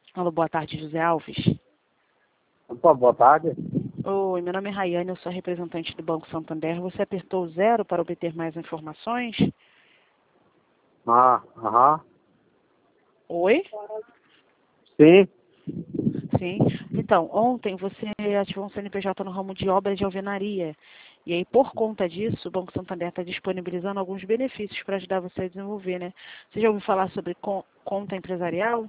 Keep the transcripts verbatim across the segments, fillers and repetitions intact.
Alô, boa tarde, José Alves. Opa, boa tarde. Oi, meu nome é Rayane, eu sou representante do Banco Santander. Você apertou o zero para obter mais informações? Ah, aham. Oi? Sim. Sim. Então, ontem você ativou um C N P J no ramo de obra de alvenaria. E aí, por conta disso, o Banco Santander está disponibilizando alguns benefícios para ajudar você a desenvolver, né? Você já ouviu falar sobre con- conta empresarial?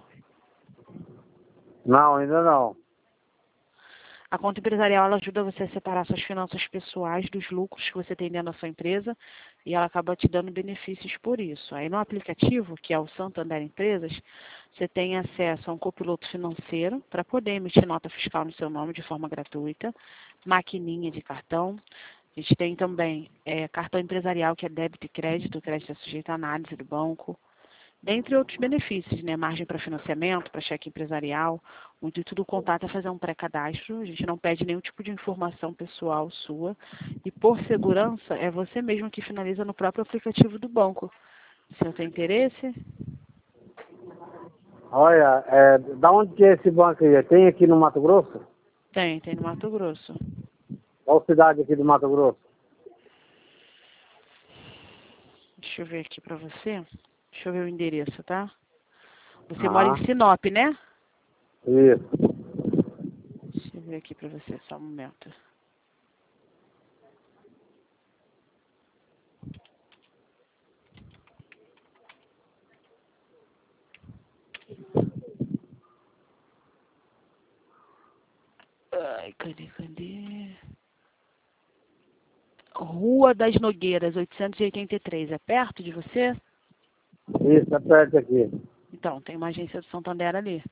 Não, ainda não. A conta empresarial ela ajuda você a separar suas finanças pessoais dos lucros que você tem dentro da sua empresa e ela acaba te dando benefícios por isso. Aí no aplicativo, que é o Santander Empresas, você tem acesso a um copiloto financeiro para poder emitir nota fiscal no seu nome de forma gratuita, maquininha de cartão. A gente tem também é, cartão empresarial, que é débito e crédito, o crédito é sujeito à análise do banco. Dentre outros benefícios, né? Margem para financiamento, para cheque empresarial. O intuito do contato é fazer um pré-cadastro. A gente não pede nenhum tipo de informação pessoal sua. E por segurança, é você mesmo que finaliza no próprio aplicativo do banco. Se eu tenho interesse? Olha, é, da onde que é esse banco aí? Tem aqui no Mato Grosso? Tem, tem no Mato Grosso. Qual cidade aqui do Mato Grosso? Deixa eu ver aqui para você. Deixa eu ver o endereço, tá? Você mora em Aham. Sinop, né? Isso. Deixa eu ver aqui para você, só um momento. Ai, cadê, cadê? Rua das Nogueiras, oitocentos e oitenta e três. É perto de você? Isso, é perto aqui. Então, tem uma agência do Santander ali.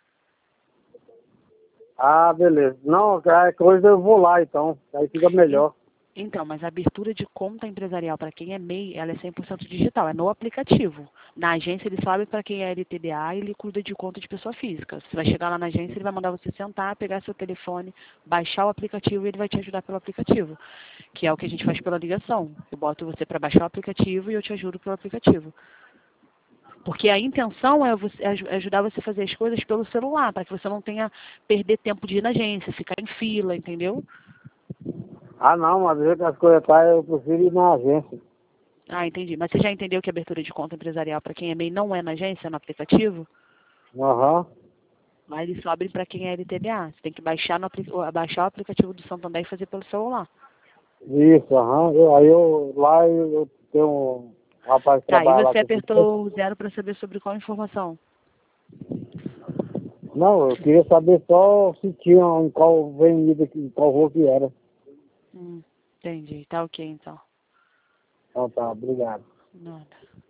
Ah, beleza. Não, qualquer coisa eu vou lá então. Aí fica En- melhor. Então, mas a abertura de conta empresarial para quem é M E I, ela é cem por cento digital, é no aplicativo. Na agência ele sabe para quem é L T D A e ele cuida de conta de pessoa física. Você vai chegar lá na agência, ele vai mandar você sentar, pegar seu telefone, baixar o aplicativo e ele vai te ajudar pelo aplicativo, que é o que a gente faz pela ligação. Eu boto você para baixar o aplicativo e eu te ajudo pelo aplicativo. Porque a intenção é, você, é aj- ajudar você a fazer as coisas pelo celular, para que você não tenha perder tempo de ir na agência, ficar em fila, entendeu? Ah, não, mas do jeito que as coisas tá, eu prefiro ir na agência. Ah, entendi. Mas você já entendeu que a abertura de conta empresarial para quem é M E I não é na agência, é no aplicativo? Aham. Mas eles só abrem para quem é L T D A. Você tem que baixar, no, apli- baixar o aplicativo do Santander e fazer pelo celular. Isso, aham. Eu, aí eu lá eu, eu tenho um rapaz que Tá, e trabalha lá você comigo. apertou o zero para saber sobre qual informação? Não, eu queria saber só se tinha em qual avenida, aqui, em qual rua que era. Hum, entendi. Tá ok, então. Então tá, obrigado. Nada.